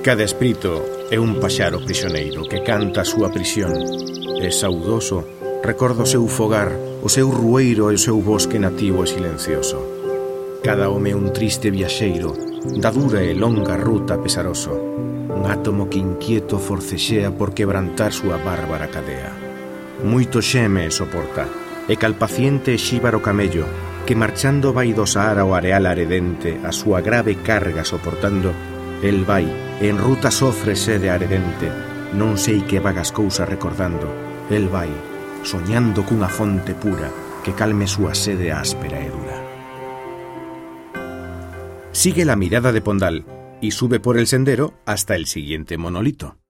Cada espírito é un paxaro prisioneiro que canta a súa prisión. É saudoso, recorda o seu fogar, o seu rueiro e o seu bosque nativo e silencioso. Cada home é un triste viaxeiro da dura e longa ruta pesaroso, un átomo que inquieto forcexea por quebrantar súa bárbara cadea. Moito xeme e soporta, e cal paciente e xíbaro camello, que marchando vai do Sahara ao areal aredente a súa grave carga soportando, el vai, e en ruta sofre sede aredente, non sei que vagas cousas recordando, el vai, soñando cunha fonte pura que calme súa sede áspera e dura. Sigue la mirada de Pondal y sube por el sendero hasta el siguiente monolito.